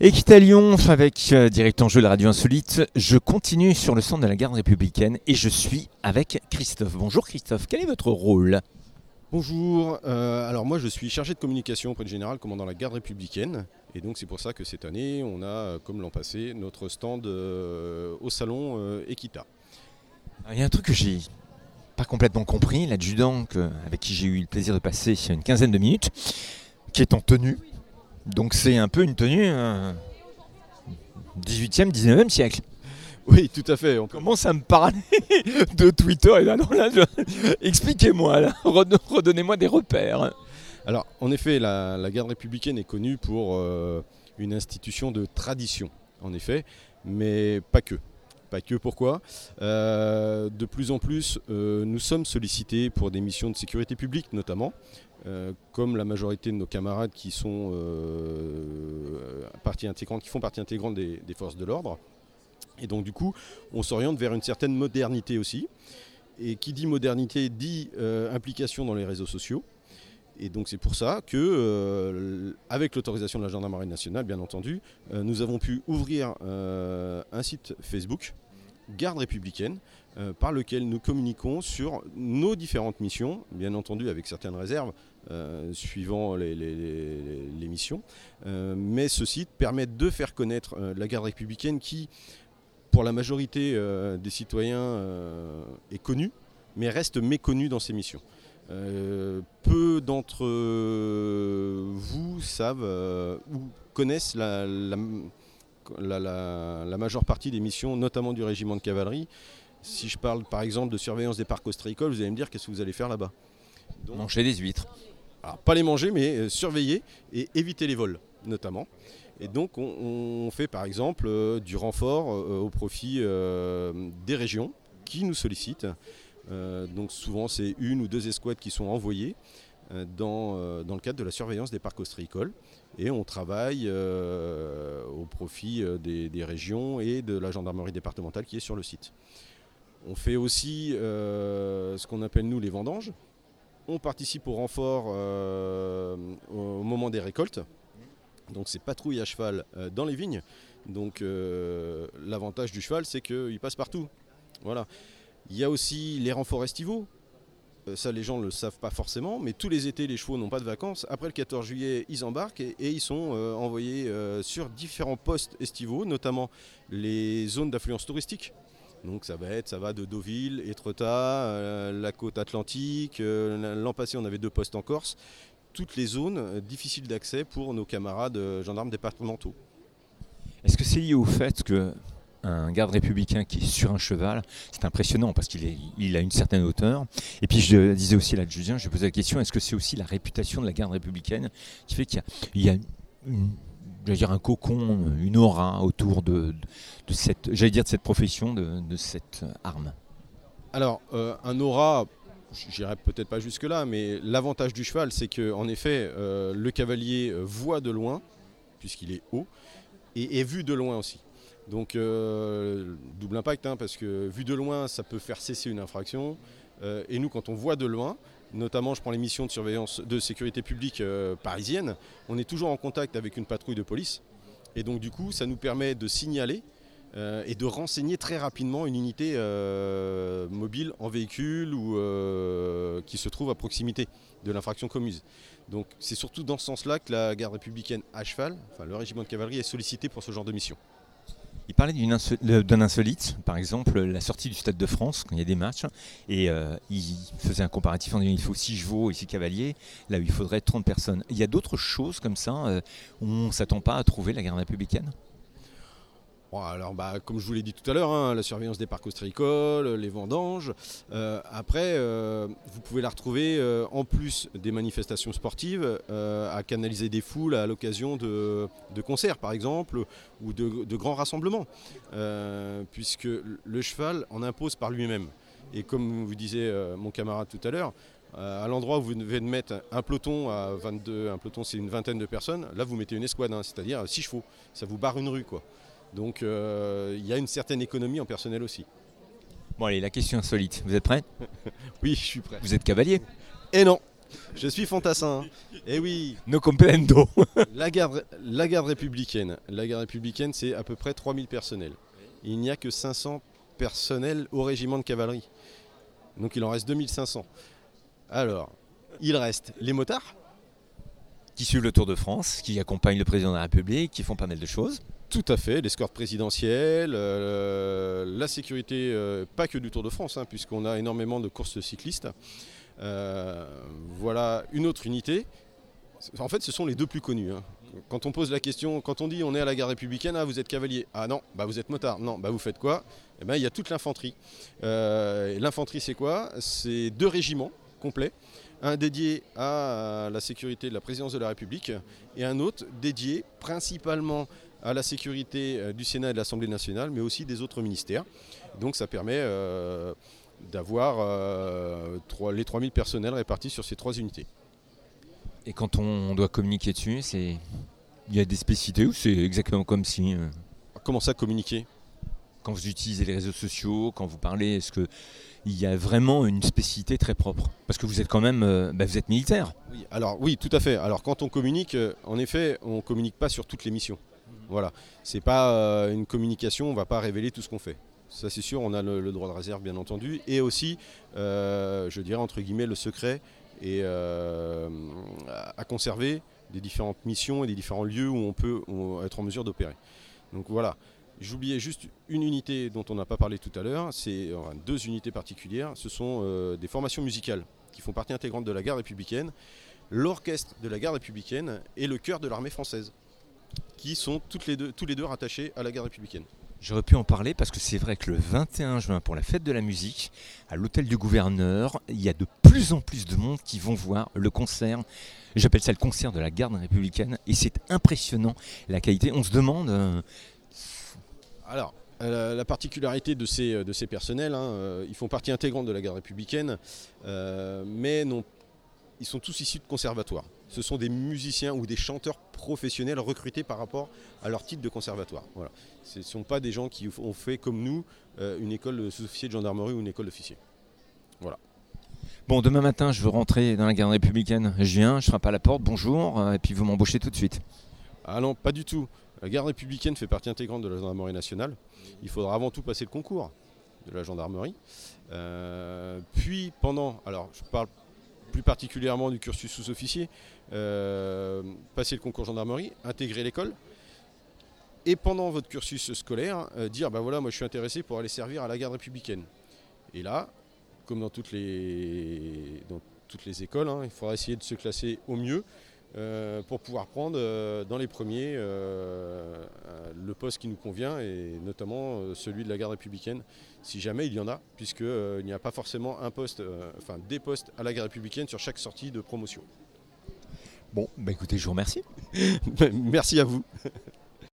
Et quitte à Lyon avec Direct en jeu la radio insolite, je continue sur le centre de la garde républicaine et je suis avec Christophe. Bonjour Christophe, quel est votre rôle ? Bonjour, alors moi je suis chargé de communication auprès du général commandant la garde républicaine et donc c'est pour ça que cette année on a, comme l'an passé, notre stand au salon Equita. Il y a un truc que j'ai pas complètement compris, l'adjudant avec qui j'ai eu le plaisir de passer une quinzaine de minutes, qui est en tenue. Donc c'est un peu une tenue 18e, 19e siècle. Oui, tout à fait. On commence à me parler de Twitter. Et là, expliquez-moi, là. Redonnez-moi des repères. Alors, en effet, la garde républicaine est connue pour une institution de tradition, en effet, mais pas que. Pas que, pourquoi ? De plus en plus, nous sommes sollicités pour des missions de sécurité publique, notamment, comme la majorité de nos camarades qui sont qui font partie intégrante des forces de l'ordre. Et donc du coup, on s'oriente vers une certaine modernité aussi. Et qui dit modernité dit implication dans les réseaux sociaux. Et donc c'est pour ça que, avec l'autorisation de la gendarmerie nationale, bien entendu, nous avons pu ouvrir un site Facebook, Garde républicaine, par lequel nous communiquons sur nos différentes missions, bien entendu avec certaines réserves, suivant les missions. Mais ce site permet de faire connaître la garde républicaine qui, pour la majorité des citoyens, est connue, mais reste méconnue dans ses missions. Peu d'entre vous savent ou connaissent la majeure partie des missions, notamment du régiment de cavalerie. Si je parle par exemple de surveillance des parcs ostréicoles, vous allez me dire qu'est-ce que vous allez faire là-bas ? Manger des huîtres. Alors, pas les manger, mais surveiller et éviter les vols, notamment. Et donc on fait par exemple du renfort au profit des régions qui nous sollicitent. Donc souvent c'est une ou deux escouades qui sont envoyées dans le cadre de la surveillance des parcs ostréicoles. Et on travaille au profit des régions et de la gendarmerie départementale qui est sur le site. On fait aussi ce qu'on appelle nous les vendanges. On participe au renfort au moment des récoltes. Donc c'est patrouille à cheval dans les vignes. Donc l'avantage du cheval, c'est qu'il passe partout. Voilà. Il y a aussi les renforts estivaux. Ça, les gens ne le savent pas forcément, mais tous les étés, les chevaux n'ont pas de vacances. Après le 14 juillet, ils embarquent et ils sont envoyés sur différents postes estivaux, notamment les zones d'affluence touristique. Donc ça va de Deauville, Étretat, la côte atlantique. L'an passé, on avait 2 postes en Corse. Toutes les zones difficiles d'accès pour nos camarades gendarmes départementaux. Est-ce que c'est lié au fait qu'un garde républicain qui est sur un cheval, c'est impressionnant parce qu'il a une certaine hauteur. Et puis je disais aussi à l'adjudant, je posais la question, est-ce que c'est aussi la réputation de la garde républicaine qui fait qu'il y a un cocon, une aura autour de cette profession, de cette arme ? Alors, un aura, j'irai peut-être pas jusque-là, mais l'avantage du cheval, c'est qu'en effet, le cavalier voit de loin, puisqu'il est haut, et est vu de loin aussi. Donc, double impact, parce que vu de loin, ça peut faire cesser une infraction. Et nous, quand on voit de loin, notamment je prends les missions de surveillance de sécurité publique parisienne, on est toujours en contact avec une patrouille de police. Et donc, du coup, ça nous permet de signaler et de renseigner très rapidement une unité mobile en véhicule ou qui se trouve à proximité de l'infraction commise. Donc c'est surtout dans ce sens-là que la garde républicaine à cheval, enfin le régiment de cavalerie, est sollicité pour ce genre de mission. Il parlait d'un insolite, par exemple la sortie du Stade de France quand il y a des matchs, et il faisait un comparatif en disant il faut 6 chevaux et 6 cavaliers, là où il faudrait 30 personnes. Il y a d'autres choses comme ça où on ne s'attend pas à trouver la garde républicaine ? Bon, alors, comme je vous l'ai dit tout à l'heure, la surveillance des parcs ostréicoles, les vendanges. Après, vous pouvez la retrouver en plus des manifestations sportives, à canaliser des foules à l'occasion de concerts, par exemple, ou de grands rassemblements, puisque le cheval en impose par lui-même. Et comme vous disait mon camarade tout à l'heure, à l'endroit où vous devez mettre un peloton à 22, un peloton c'est une vingtaine de personnes, là vous mettez une escouade, c'est-à-dire 6 chevaux. Ça vous barre une rue, quoi. Donc il y a une certaine économie en personnel aussi. Bon allez, la question insolite, vous êtes prêts ? Oui, je suis prêt. Vous êtes cavalier ? Et non. Je suis fantassin. Et oui, No comprendo. la garde républicaine. La garde républicaine, c'est à peu près 3000 personnels. Il n'y a que 500 personnels au régiment de cavalerie. Donc il en reste 2500. Alors, il reste les motards. Qui suivent le Tour de France, qui accompagnent le président de la République, qui font pas mal de choses. Tout à fait, l'escorte présidentielle, la sécurité, pas que du Tour de France, hein, puisqu'on a énormément de courses cyclistes. Voilà une autre unité. En fait, ce sont les deux plus connus. Hein. Quand on pose la question, quand on dit on est à la garde républicaine, ah, vous êtes cavalier, ah non, bah vous êtes motard, non, bah vous faites quoi? Eh ben, il y a toute l'infanterie. L'infanterie, c'est quoi? C'est 2 régiments complets. Un dédié à la sécurité de la présidence de la République et un autre dédié principalement à la sécurité du Sénat et de l'Assemblée nationale, mais aussi des autres ministères. Donc ça permet d'avoir les 3000 personnels répartis sur ces 3 unités. Et quand on doit communiquer dessus, il y a des spécificités ou c'est exactement comme si... Comment ça communiquer? Quand vous utilisez les réseaux sociaux, quand vous parlez, est-ce qu'il y a vraiment une spécificité très propre? Parce que vous êtes quand même vous êtes militaire. Oui, alors oui, tout à fait. Alors quand on communique, en effet, on ne communique pas sur toutes les missions. Voilà. C'est pas une communication, on ne va pas révéler tout ce qu'on fait. Ça c'est sûr, on a le droit de réserve bien entendu. Et aussi, je dirais entre guillemets, le secret et à conserver des différentes missions et des différents lieux où on peut être en mesure d'opérer. Donc voilà. J'oubliais juste une unité dont on n'a pas parlé tout à l'heure, c'est 2 unités particulières, ce sont des formations musicales qui font partie intégrante de la garde républicaine, l'orchestre de la garde républicaine et le chœur de l'armée française, qui sont tous les deux rattachés à la garde républicaine. J'aurais pu en parler parce que c'est vrai que le 21 juin, pour la fête de la musique, à l'hôtel du gouverneur, il y a de plus en plus de monde qui vont voir le concert. J'appelle ça le concert de la garde républicaine et c'est impressionnant la qualité. On se demande... Alors, la particularité de ces personnels, hein, ils font partie intégrante de la garde républicaine, mais non, ils sont tous issus de conservatoires. Ce sont des musiciens ou des chanteurs professionnels recrutés par rapport à leur titre de conservatoire. Voilà. Ce ne sont pas des gens qui ont fait comme nous une école de sous-officier de gendarmerie ou une école d'officier. Voilà. Bon, demain matin, je veux rentrer dans la garde républicaine. Je viens, je frappe à la porte, bonjour, et puis vous m'embauchez tout de suite. Ah non, pas du tout. La garde républicaine fait partie intégrante de la gendarmerie nationale. Il faudra avant tout passer le concours de la gendarmerie. Puis pendant, alors je parle plus particulièrement du cursus sous-officier, passer le concours gendarmerie, intégrer l'école. Et pendant votre cursus scolaire, dire ben voilà, moi je suis intéressé pour aller servir à la garde républicaine. Et là, comme dans toutes les écoles, hein, il faudra essayer de se classer au mieux. Pour pouvoir prendre dans les premiers le poste qui nous convient et notamment celui de la garde républicaine si jamais il y en a puisqu'il n'y a pas forcément des postes à la garde républicaine sur chaque sortie de promotion. Bon, bah écoutez, je vous remercie. Merci à vous.